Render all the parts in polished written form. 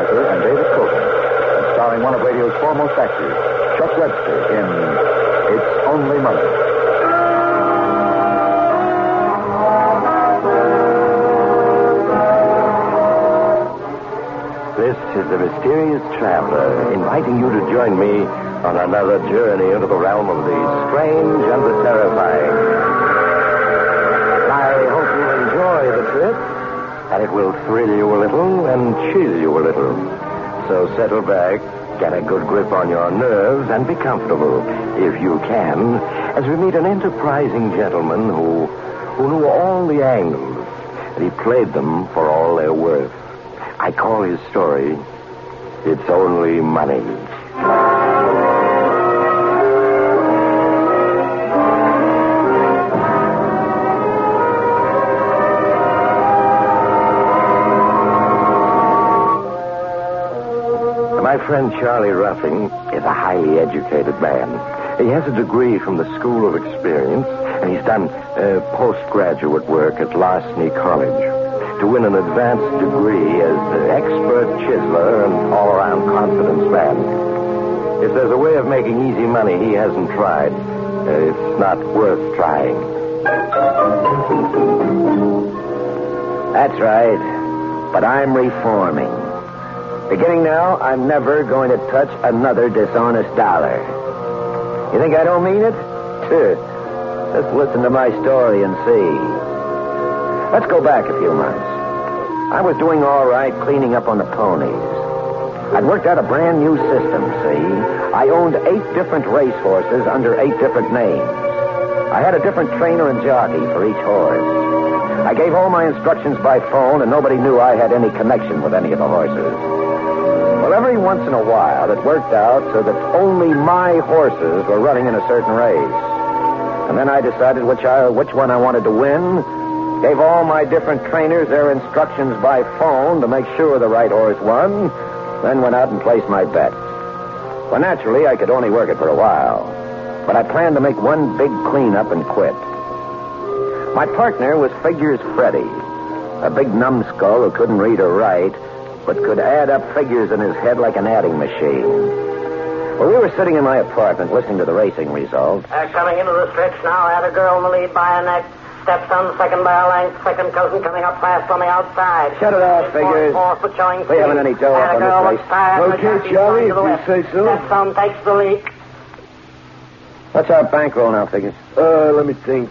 Arthur and David Coulter, and starring one of radio's foremost actors, Chuck Webster, in It's Only Money. This is the Mysterious Traveler, inviting you to join me on another journey into the realm of the strange and the terrifying. I hope you'll enjoy the trip, and it will thrill you a little and chill you a little. So settle back, get a good grip on your nerves, and be comfortable, if you can, as we meet an enterprising gentleman who knew all the angles, and he played them for all they're worth. I call his story, It's Only Money. My friend Charlie Ruffing is a highly educated man. He has a degree from the School of Experience, and he's done postgraduate work at Larceny College. To win an advanced degree as the expert chiseler and all-around confidence man. If there's a way of making easy money he hasn't tried, it's not worth trying. That's right. But I'm reforming. Beginning now, I'm never going to touch another dishonest dollar. You think I don't mean it? Just listen to my story and see. Let's go back a few months. I was doing all right cleaning up on the ponies. I'd worked out a brand new system, see? I owned 8 different race horses under 8 different names. I had a different trainer and jockey for each horse. I gave all my instructions by phone, and nobody knew I had any connection with any of the horses. Well, every once in a while, it worked out so that only my horses were running in a certain race. And then I decided which one I wanted to win, gave all my different trainers their instructions by phone to make sure the right horse won, then went out and placed my bets. Well, naturally, I could only work it for a while, but I planned to make one big cleanup and quit. My partner was Figures Freddy, a big numbskull who couldn't read or write, but could add up figures in his head like an adding machine. Well, we were sitting in my apartment listening to the racing results. Coming into the stretch now, had a girl in the lead by a neck. Stepson, second by a length. Second cousin coming up fast on the outside. Shut it off, Figures. We haven't any dough up on this race. Okay, Charlie, if you say so. Stepson takes the lead. What's our bankroll now, Figures? Let me think.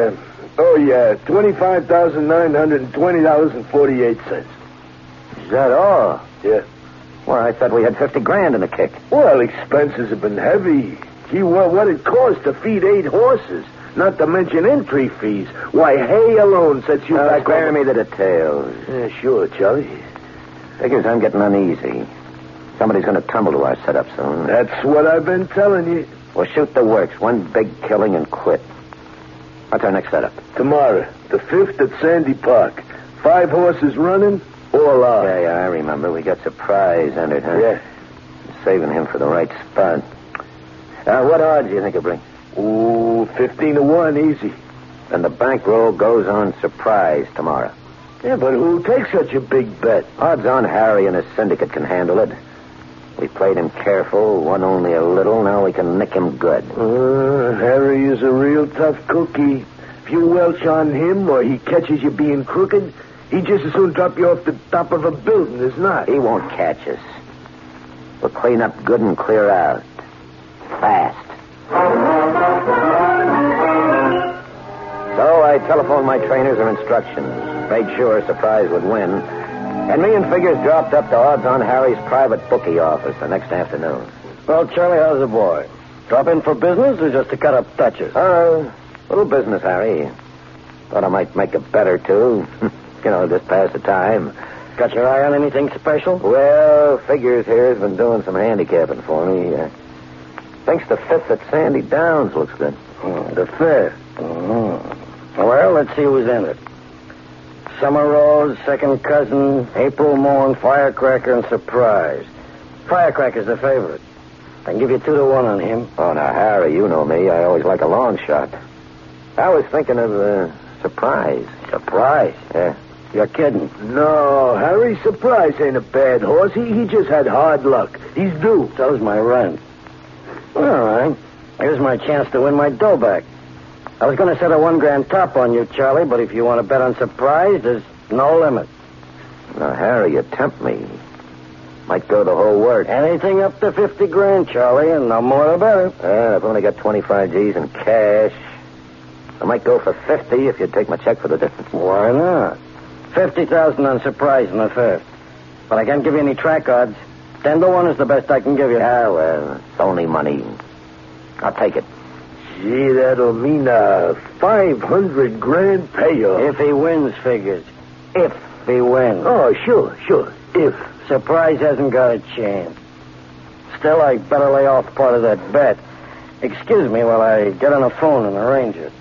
$25,920.48. Is that all? Yeah. Well, I thought we had $50,000 in the kick. Well, expenses have been heavy. Gee, what it cost to feed 8 horses, not to mention entry fees. Why, hay alone sets you back. Spare me the details. Yeah, sure, Charlie. Figures, I'm getting uneasy. Somebody's going to tumble to our setup soon. That's what I've been telling you. Well, shoot the works. One big killing and quit. What's our next setup? Tomorrow, the 5th at Sandy Park. 5 horses running, all out. Yeah, I remember. We got Surprise entered, huh? Yeah. Saving him for the right spot. What odds do you think he'll bring? Ooh, 15-1, easy. Then the bankroll goes on Surprise tomorrow. Yeah, but who takes such a big bet? Odds on Harry and his syndicate can handle it. We played him careful, won only a little. Now we can nick him good. Harry is a real tough cookie. If you welch on him or he catches you being crooked, he'd just as soon drop you off the top of a building as not. He won't catch us. We'll clean up good and clear out. Fast. So I telephoned my trainers and instructions. Made sure Surprise would win. And me and Figures dropped up to odds on Harry's private bookie office the next afternoon. Well, Charlie, how's the boy? Drop in for business or just to cut up touches? Little business, Harry. Thought I might make a bet or two. Just pass the time. Got your eye on anything special? Well, Figures here has been doing some handicapping for me. Thinks the 5th at Sandy Downs looks good. The 5th? Well, let's see who's in it. Summer Rose, Second Cousin, April Morn, Firecracker, and Surprise. Firecracker's the favorite. I can give you 2-1 on him. Oh, now, Harry, you know me. I always like a long shot. I was thinking of Surprise. Surprise? Yeah. You're kidding. No, Harry, Surprise ain't a bad horse. He just had hard luck. He's due. So's my rent. All right. Here's my chance to win my dough back. I was going to set a $1,000 top on you, Charlie, but if you want to bet on Surprise, there's no limit. Now, Harry, you tempt me. Might go the whole works. Anything up to $50,000, Charlie, and no more the better. I've only got 25 G's in cash. I might go for 50 if you'd take my check for the difference. Why not? 50,000 on Surprise in the fifth. But I can't give you any track odds. 10-1 is the best I can give you. Ah, well, it's only money. I'll take it. Gee, that'll mean a $500,000 payoff. If he wins, figures. If he wins. Oh, sure. If. Surprise hasn't got a chance. Still, I better lay off part of that bet. Excuse me while I get on the phone and arrange it.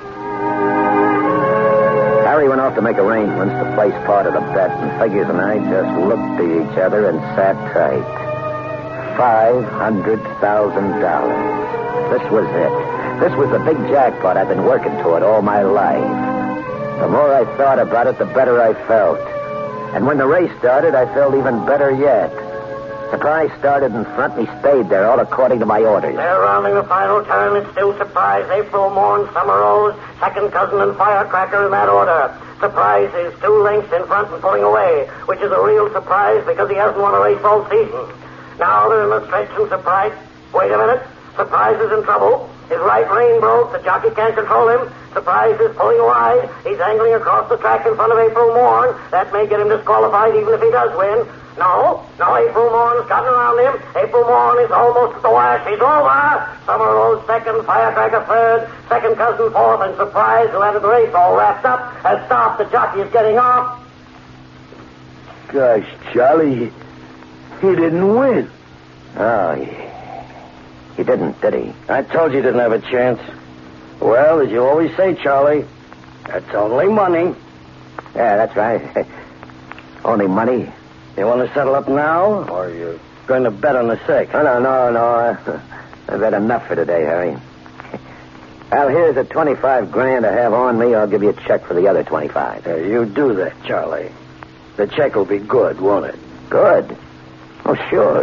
Harry went off to make arrangements to place part of the bet, and Figures and I just looked at each other and sat tight. $500,000. This was it. This was the big jackpot I've been working toward all my life. The more I thought about it, the better I felt. And when the race started, I felt even better yet. Surprise started in front, and he stayed there, all according to my orders. They're rounding the final turn. It's still Surprise, April Morn, Summer Rose, Second Cousin, and Firecracker in that order. Surprise is 2 lengths in front and pulling away, which is a real surprise because he hasn't won a race all season. Now they're in the stretch, and Surprise... Wait a minute. Surprise is in trouble. His right rein broke. The jockey can't control him. Surprise is pulling wide. He's angling across the track in front of April Morn. That may get him disqualified even if he does win. No, April Morn's gotten around him. April Morn is almost at the wire. She's over. Summer Rose second, Firecracker third, Second Cousin fourth, and Surprise, who had the race all wrapped up, has stopped. The jockey is getting off. Gosh, Charlie, he didn't win. Oh, he didn't, did he? I told you didn't have a chance. Well, as you always say, Charlie, that's only money. Yeah, that's right. Only money. You want to settle up now, or are you going to bet on the 6th? No. I've had enough for today, Harry. Well, here's the $25,000 I have on me. I'll give you a check for the other 25. You do that, Charlie. The check will be good, won't it? Good? Oh, sure.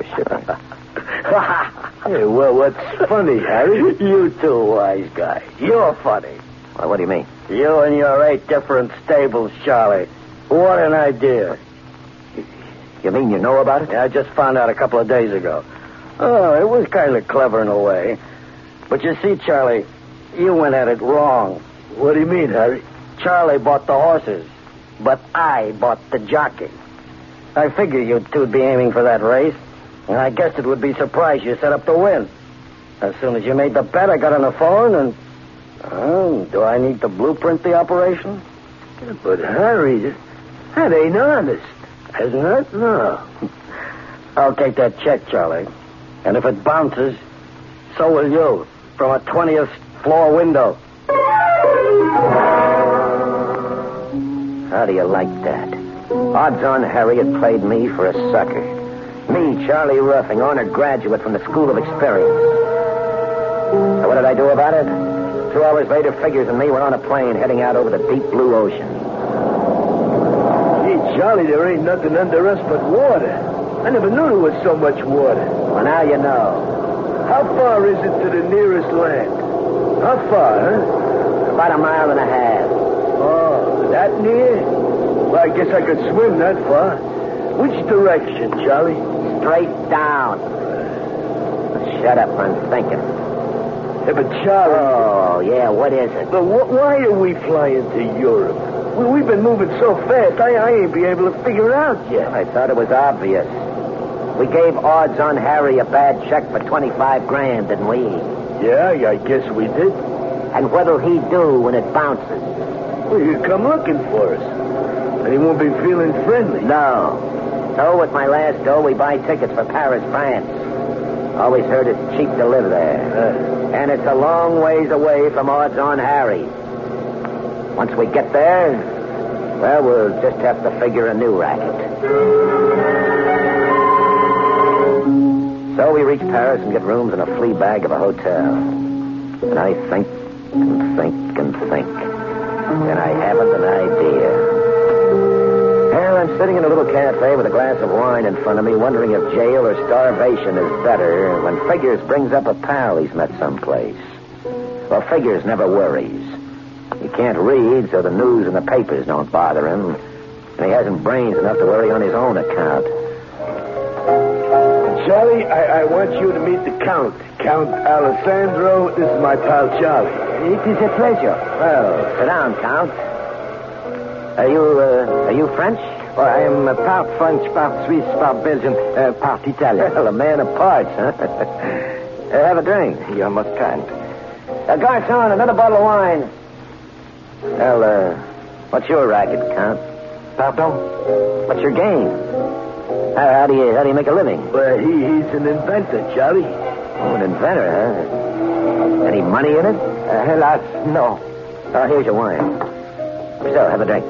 Hey, well, what's funny, Harry? You too, wise guy. You're funny. Well, what do you mean? You and your 8 different stables, Charlie. What an idea. You mean you know about it? Yeah, I just found out a couple of days ago. Oh, it was kind of clever in a way. But you see, Charlie, you went at it wrong. What do you mean, Harry? Charlie bought the horses, but I bought the jockey. I figured you two'd be aiming for that race, and I guessed it would be Surprise you set up to win. As soon as you made the bet, I got on the phone, and... Oh, do I need to blueprint the operation? But, Harry, that ain't honest. Isn't it? No. I'll take that check, Charlie. And if it bounces, so will you. From a 20th floor window. How do you like that? Odds on Harry had played me for a sucker. Me, Charlie Ruffing, honored graduate from the School of Experience. So what did I do about it? 2 hours later, Figures and me were on a plane heading out over the deep blue ocean. Gee, Charlie, there ain't nothing under us but water. I never knew there was so much water. Well, now you know. How far is it to the nearest land? How far, huh? About 1.5 miles. Oh, that near? Well, I guess I could swim that far. Which direction, Charlie? Straight down. Shut up, I'm thinking. Yeah, but Charlie... Oh, yeah, what is it? But why are we flying to Europe? We've been moving so fast, I ain't be able to figure it out yet. I thought it was obvious. We gave Odds on Harry a bad check for $25,000, didn't we? Yeah, I guess we did. And what'll he do when it bounces? Well, he'll come looking for us. And he won't be feeling friendly. No. So with my last dough, we buy tickets for Paris, France. Always heard it's cheap to live there. And it's a long ways away from Odds on Harry. Once we get there, well, we'll just have to figure a new racket. So we reach Paris and get rooms in a flea bag of a hotel. And I think and think and think. And I haven't an idea. cafe with a glass of wine in front of me, wondering if jail or starvation is better, when Figures brings up a pal he's met someplace. Well, Figures never worries. He can't read, so the news and the papers don't bother him. And he hasn't brains enough to worry on his own account. Charlie, I want you to meet the Count. Count Alessandro. This is my pal, Charlie. It is a pleasure. Well, sit down, Count. Are you French? Well, I am part French, part Swiss, part Belgian, part Italian. Well, a man of parts, huh? Have a drink. You're most kind. Garçon, another bottle of wine. Well, what's your racket, Count? Pardon? What's your game? How do you make a living? Well, he's an inventor, Charlie. Oh, an inventor, huh? Any money in it? Hélas, no. Oh, here's your wine. So, have a drink.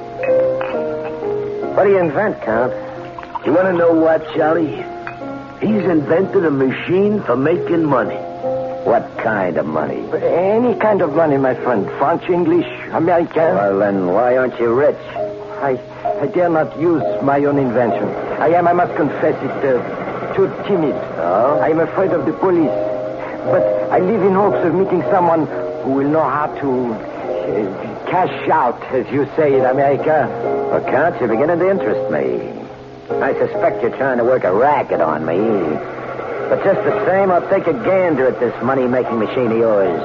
What do you invent, Count? You want to know what, Charlie? He's invented a machine for making money. What kind of money? Any kind of money, my friend. French, English, American. Well, then why aren't you rich? I dare not use my own invention. I must confess it, too timid. Oh? I am afraid of the police. But I live in hopes of meeting someone who will know how to cash out, as you say in America. Well, Count, you're beginning to interest me. I suspect you're trying to work a racket on me. But just the same, I'll take a gander at this money-making machine of yours.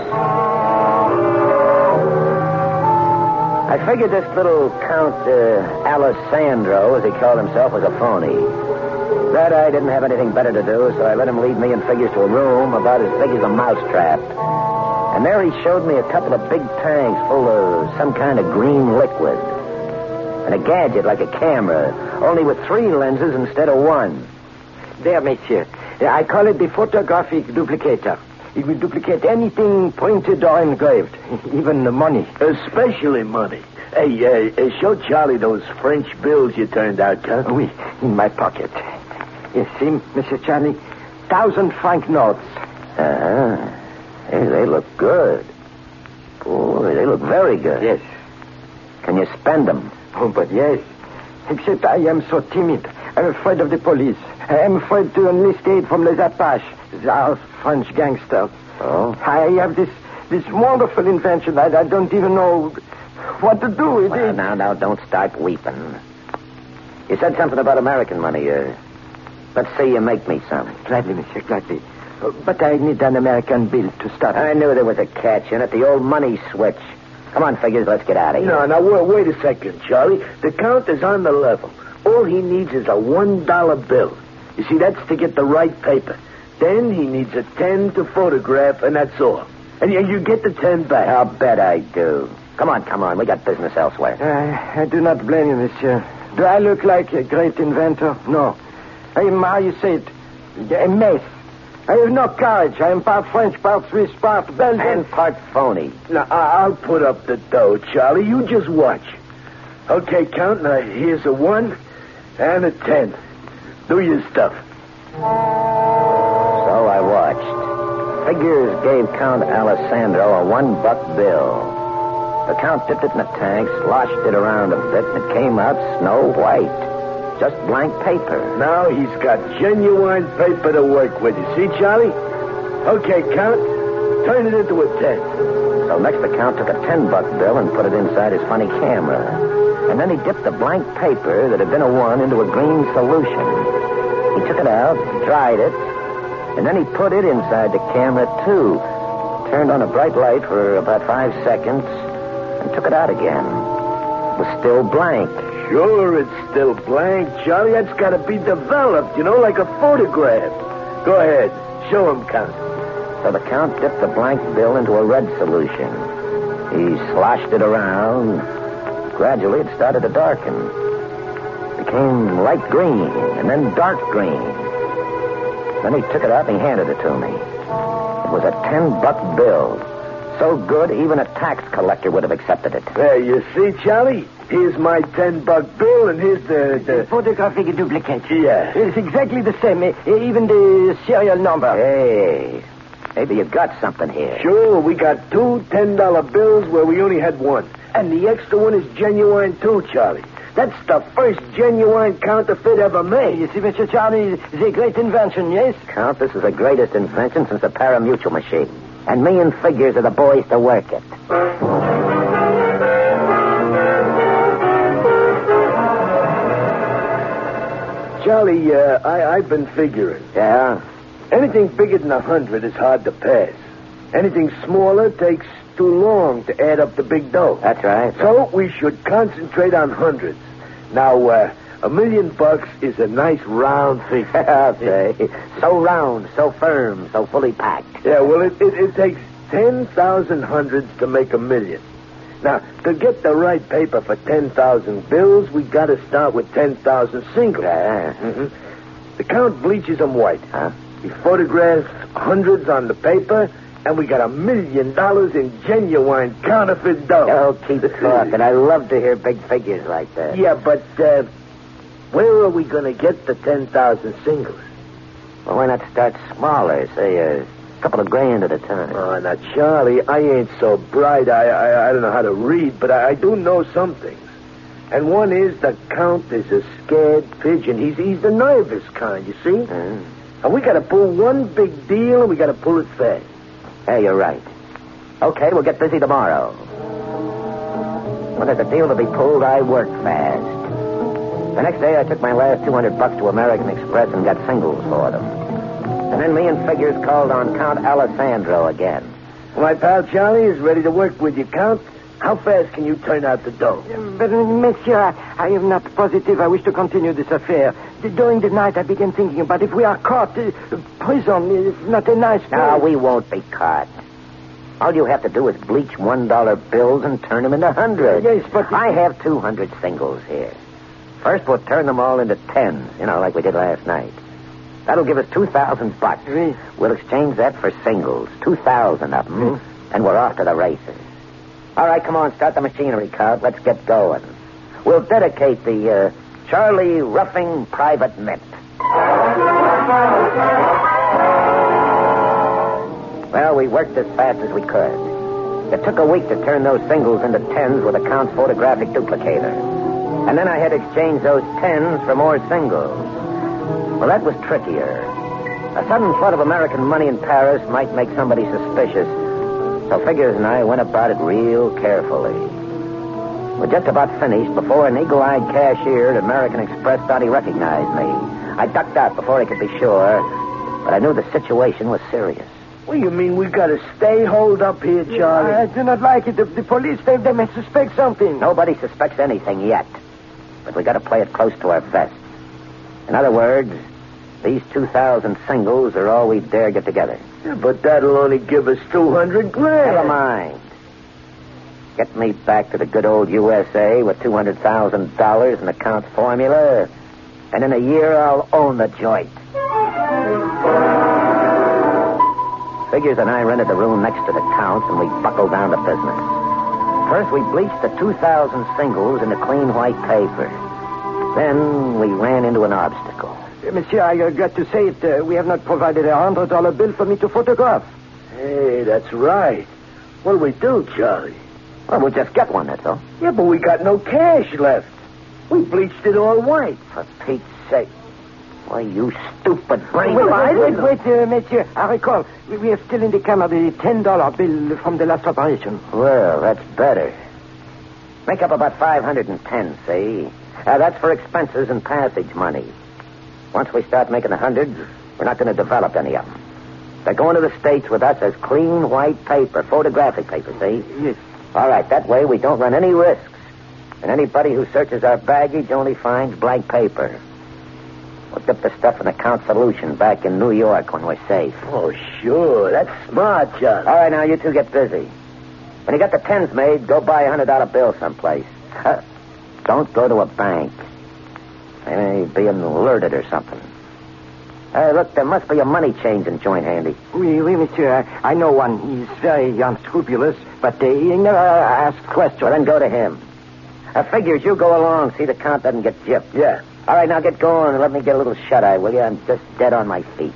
I figured this little Count Alessandro, as he called himself, was a phony. That I didn't have anything better to do, so I let him lead me and Figures to a room about as big as a mousetrap. And there he showed me a couple of big tanks full of some kind of green liquid. And a gadget like a camera, only with 3 lenses instead of 1. There, monsieur. I call it the photographic duplicator. It will duplicate anything printed or engraved, even the money. Especially money. Hey, show Charlie those French bills you turned out, Count. Oui, in my pocket. You see, Monsieur Charlie, 1,000-franc notes. Hey, they look good. Boy, they look very good. Yes. Can you spend them? Oh, but yes. Except I am so timid. I'm afraid of the police. I am afraid to enlist aid from les Apaches, our French gangsters. Oh? I have this wonderful invention. I don't even know what to do with it. Now, don't start weeping. You said something about American money. Let's see you make me some. Gladly, monsieur, gladly. But I need an American bill to start. I knew there was a catch in it, the old money switch. Come on, Figures, let's get out of here. No, now, wait a second, Charlie. The Count is on the level. All he needs is a $1 bill. You see, that's to get the right paper. Then he needs a 10 to photograph, and that's all. And you get the 10 back. I'll bet I do. Come on. We got business elsewhere. I do not blame you, monsieur. Do I look like a great inventor? No. I am, how you say it, a mess. I have no courage. I am part French, part Swiss, part Belgian. And part phony. Now, I'll put up the dough, Charlie. You just watch. Okay, Count. Now, here's a 1 and a 10. Do your stuff. So I watched. Figures gave Count Alessandro a $1 bill. The Count dipped it in a tank, sloshed it around a bit, and it came out snow white. Just blank paper. Now he's got genuine paper to work with. You see, Charlie? Okay, Count. Turn it into a 10. So next the Count took a $10 bill and put it inside his funny camera. And then he dipped the blank paper that had been a 1 into a green solution. He took it out, dried it, and then he put it inside the camera, too. Turned on a bright light for about 5 seconds and took it out again. It was still blank. Sure, it's still blank, Charlie. That's got to be developed, like a photograph. Go ahead. Show him, Count. So the Count dipped the blank bill into a red solution. He sloshed it around. Gradually, it started to darken. It became light green, and then dark green. Then he took it out and he handed it to me. It was a $10 bill. So good, even a tax collector would have accepted it. There, you see, Charlie? Here's my $10 bill, and here's the photographic duplicate. Yeah. It's exactly the same, even the serial number. Hey, maybe you got something here. Sure, we got 2 $10 bills where we only had 1. And the extra one is genuine, too, Charlie. That's the first genuine counterfeit ever made. You see, Mr. Charlie, it's a great invention, yes? Count, this is the greatest invention since the parimutuel machine. And me and Figures are the boys to work it. Charlie, I've been figuring. Yeah? Anything bigger than 100 is hard to pass. Anything smaller takes too long to add up the big dough. That's right. So we should concentrate on hundreds. Now, $1 million is a nice round figure. Okay. So round, so firm, so fully packed. Yeah, well, it takes 10,000 hundreds to make 1 million. Now, to get the right paper for 10,000 bills, we got to start with 10,000 singles. Yeah. Mm-hmm. The count bleaches them white. Huh? He photographs hundreds on the paper, and we got $1 million in genuine counterfeit dough. Oh, keep talking. I love to hear big figures like that. Yeah, but where are we going to get the 10,000 singles? Well, why not start smaller? Say a couple of grand at a time. Oh, now, Charlie, I ain't so bright. I don't know how to read, but I do know some things. And one is the Count is a scared pigeon. He's the nervous kind, you see? And we got to pull one big deal, and we got to pull it fast. Hey, you're right. Okay, we'll get busy tomorrow. When there's a deal to be pulled, I work fast. The next day, I took my last $200 to American Express and got singles for them. And then me and Figures called on Count Alessandro again. My pal Charlie is ready to work with you, Count. How fast can you turn out the dough? But, monsieur, I am not positive I wish to continue this affair. During the night, I began thinking about if we are caught, prison is not a nice place. No, we won't be caught. All you have to do is bleach $1 bills and turn them into hundreds. Yes, but... I have 200 singles here. First, we'll turn them all into tens, like we did last night. That'll give us $2,000. Oui. We'll exchange that for singles, 2,000 of them, and we're off to the races. All right, come on, start the machinery, Count. Let's get going. We'll dedicate the Charlie Ruffing Private Mint. Well, we worked as fast as we could. It took a week to turn those singles into tens with a Count's photographic duplicator. And then I had to exchange those tens for more singles. Well, that was trickier. A sudden flood of American money in Paris might make somebody suspicious. So Figures and I went about it real carefully. We're just about finished before an eagle-eyed cashier at American Express thought he recognized me. I ducked out before he could be sure, but I knew the situation was serious. What do you mean we got to stay holed up here, Charlie? I do not like it. The police, they may suspect something. Nobody suspects anything yet, but we got to play it close to our vests. In other words, these 2,000 singles are all we dare get together. Yeah, but that'll only give us 200 grand. Never mind. Get me back to the good old USA with $200,000 in the Count's formula, and in a year I'll own the joint. Figures and I rented the room next to the Count's, and we buckled down to business. First, we bleached the 2,000 singles into clean white paper. Then we ran into an obstacle. Monsieur, I regret to say it. We have not provided a $100 bill for me to photograph. Hey, that's right. What'll we do, Charlie? Well, we'll just get one, that's all. Yeah, but we got no cash left. We bleached it all white. For Pete's sake. Why, you stupid brain. Wait, monsieur. I recall. We have still in the camera the $10 bill from the last operation. Well, that's better. Make up about 510, see? That's for expenses and passage money. Once we start making the hundreds, we're not going to develop any of them. They're going to the States with us as clean white paper, photographic paper, see? Yes. All right, that way we don't run any risks. And anybody who searches our baggage only finds blank paper. We'll dip the stuff in the Count solution back in New York when we're safe. Oh, sure. That's smart, Charlie. All right, now you two get busy. When you got the tens made, go buy a $100 bill someplace. Don't go to a bank. They may be alerted or something. Look, there must be a money-changing joint handy. Oui, monsieur. I know one. He's very unscrupulous, but he never asks questions. Well, then go to him. Figures, you go along. See the Count doesn't get gypped. Yeah. All right, now get going and let me get a little shut-eye, will you? I'm just dead on my feet.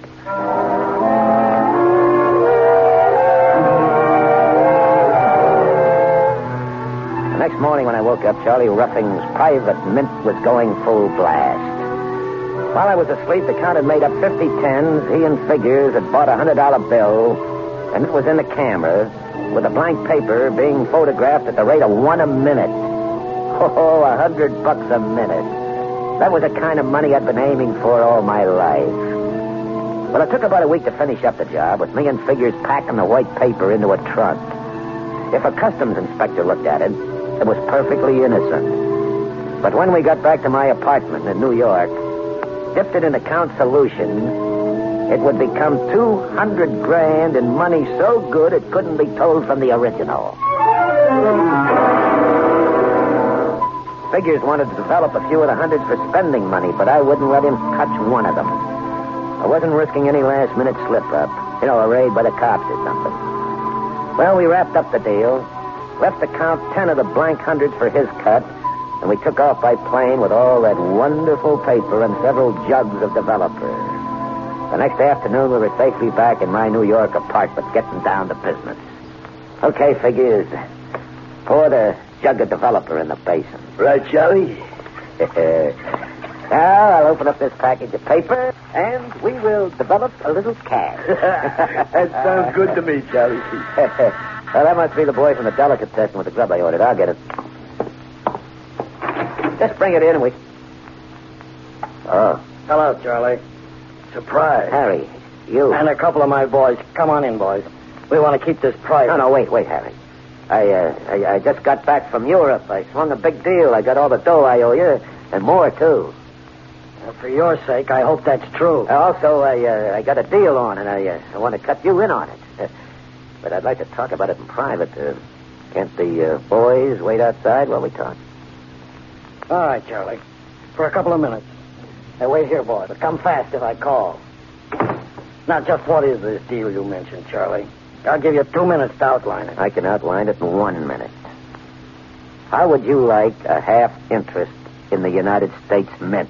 The next morning when I woke up, Charlie Ruffing's private mint was going full blast. While I was asleep, the count had made up 50 tens. He and Figures had bought a $100 bill, and it was in the camera, with a blank paper being photographed at the rate of one a minute. Oh, $100 a minute. That was the kind of money I'd been aiming for all my life. Well, it took about a week to finish up the job, with me and Figures packing the white paper into a trunk. If a customs inspector looked at it, it was perfectly innocent. But when we got back to my apartment in New York, dipped it in account solution, it would become $200,000 in money so good it couldn't be told from the original. Figures wanted to develop a few of the hundreds for spending money, but I wouldn't let him touch one of them. I wasn't risking any last-minute slip-up, a raid by the cops or something. Well, we wrapped up the deal, left the count 10 of the blank hundreds for his cut, and we took off by plane with all that wonderful paper and several jugs of developer. The next afternoon, we were safely back in my New York apartment, getting down to business. Okay, Figures. Pour the jug of developer in the basin. Right, Charlie? Now, I'll open up this package of paper, and we will develop a little cash. That sounds good to me, Charlie. Well, that must be the boy from the delicatessen with the grub I ordered. I'll get it. Just bring it in and we... Oh. Hello, Charlie. Surprise. Harry, you... And a couple of my boys. Come on in, boys. We want to keep this private. No, wait, Harry. I just got back from Europe. I swung a big deal. I got all the dough I owe you, and more, too. For your sake, I hope that's true. Also, I got a deal on, and I want to cut you in on it. But I'd like to talk about it in private. Can't the boys wait outside while we talk? All right, Charlie. For a couple of minutes. Hey, wait here, boys. But come fast if I call. Now, just what is this deal you mentioned, Charlie? I'll give you 2 minutes to outline it. I can outline it in 1 minute. How would you like a half interest in the United States Mint?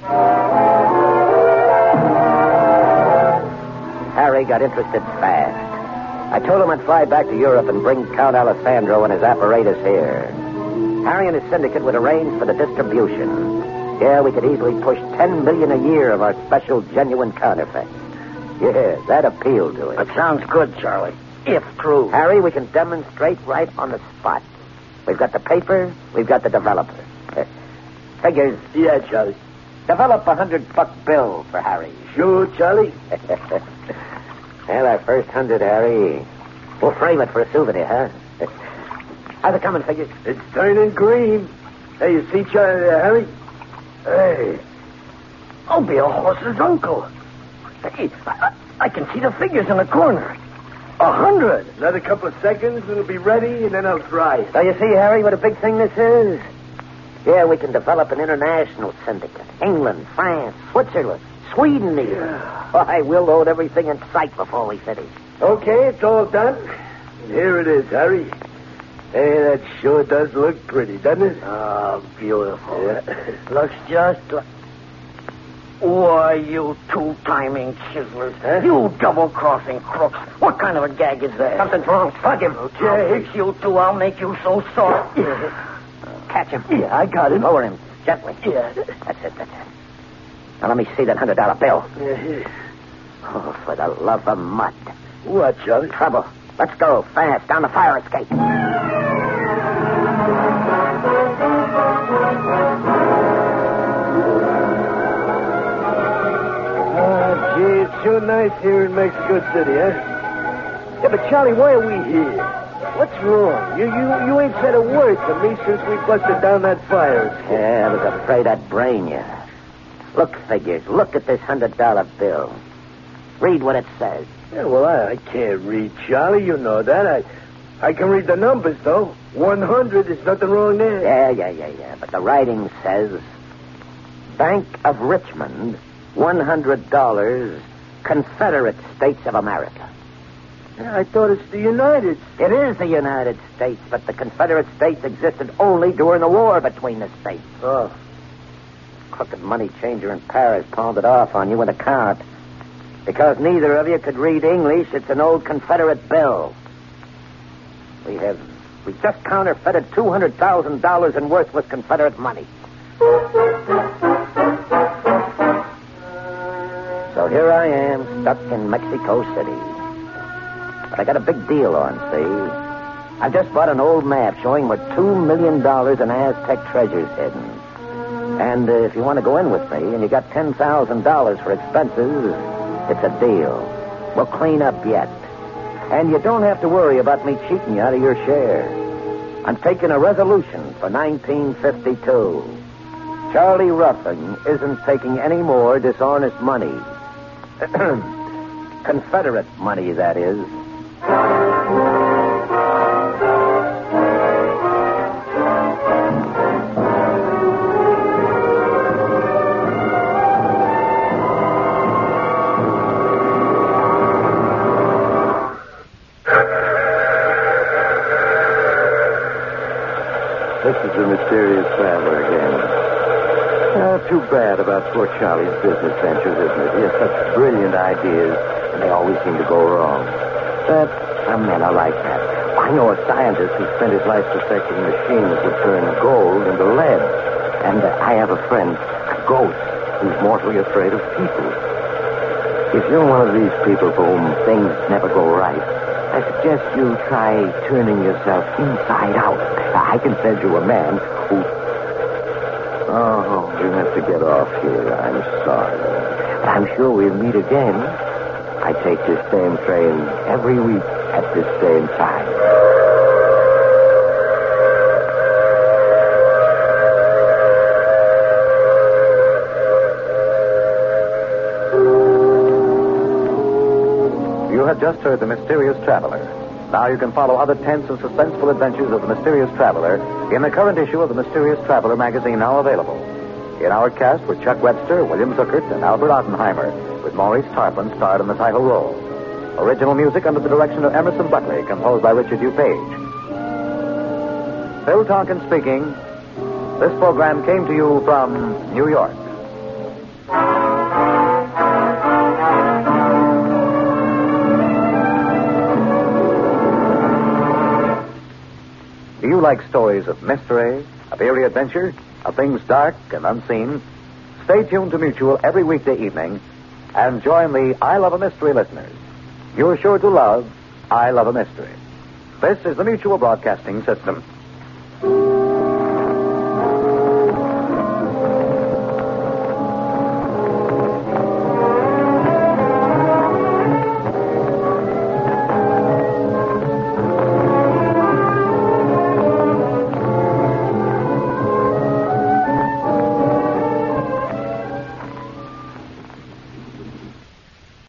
Harry got interested fast. I told him I'd fly back to Europe and bring Count Alessandro and his apparatus here. Harry and his syndicate would arrange for the distribution. Yeah, we could easily push $10 million a year of our special genuine counterfeit. Yeah, that appealed to him. That sounds good, Charlie. If true. Harry, we can demonstrate right on the spot. We've got the paper, we've got the developer. Figures. Yeah, Charlie. Develop a $100 bill for Harry. Sure, Charlie. Well, our first 100, Harry. We'll frame it for a souvenir, huh? How's it coming, Figures? It's turning green. Hey, you see, Harry? Hey. I'll be a horse's uncle. Hey, I can see the figures in the corner. 100. Another couple of seconds, and it'll be ready, and then I'll try it. So you see, Harry, what a big thing this is? Yeah, we can develop an international syndicate. England, France, Switzerland, Sweden even. Yeah. Why, we'll load everything in sight before we finish. Okay, it's all done. Here it is, Harry. Hey, that sure does look pretty, doesn't it? Oh, beautiful. Yeah. Looks just like... Why, you two-timing chiselers. Huh? You double-crossing crooks. What kind of a gag is that? Something's wrong. Slug him. Okay. I'll fix you two. I'll make you so soft. Catch him. Yeah, I got him. Lower him gently. Yeah. That's it. Now let me see that $100 bill. Yeah. Oh, for the love of mud. What, Charlie? Trouble. Let's go. Fast. Down the fire escape. Gee, it's sure nice here in Mexico City, huh? Yeah, but Charlie, why are we here? What's wrong? You ain't said a word to me since we busted down that fire. Yeah, I was afraid I'd brain you. Look, Figures. Look at this $100 bill. Read what it says. Yeah, well, I can't read, Charlie. You know that. I can read the numbers, though. 100, there's nothing wrong there. Yeah. But the writing says, Bank of Richmond, $100, Confederate States of America. Yeah, I thought it's the United States. It is the United States, but the Confederate States existed only during the war between the states. Oh. Crooked money changer in Paris pawned it off on you with a count. Because neither of you could read English, it's an old Confederate bill. We have We just counterfeited $200,000 in worthless Confederate money. So here I am, stuck in Mexico City. But I got a big deal on, see? I just bought an old map showing where $2 million in Aztec treasure's hidden. And if you want to go in with me and you got $10,000 for expenses, it's a deal. We'll clean up yet. And you don't have to worry about me cheating you out of your share. I'm taking a resolution for 1952. Charlie Ruffin isn't taking any more dishonest money. Confederate money, that is. This is the mysterious traveler again. Too bad about poor Charlie's business ventures, isn't it? He has such brilliant ideas, and they always seem to go wrong. But some men are like that. I know a scientist who spent his life perfecting machines that turn gold into lead. And I have a friend, a ghost, who's mortally afraid of people. If you're one of these people for whom things never go right, I suggest you try turning yourself inside out. I can send you a man who... Oh, you have to get off here. I'm sorry. But I'm sure we'll meet again. I take this same train every week at this same time. You have just heard The Mysterious Traveler. Now you can follow other tense and suspenseful adventures of the Mysterious Traveler in the current issue of the Mysterious Traveler magazine, now available. In our cast were Chuck Webster, William Zuckert, and Albert Oppenheimer, with Maurice Tarplin starred in the title role. Original music under the direction of Emerson Buckley, composed by Richard DuPage. Phil Tonkin speaking. This program came to you from New York. Do you like stories of mystery, of eerie adventure, of things dark and unseen? Stay tuned to Mutual every weekday evening and join the I Love a Mystery listeners. You're sure to love I Love a Mystery. This is the Mutual Broadcasting System.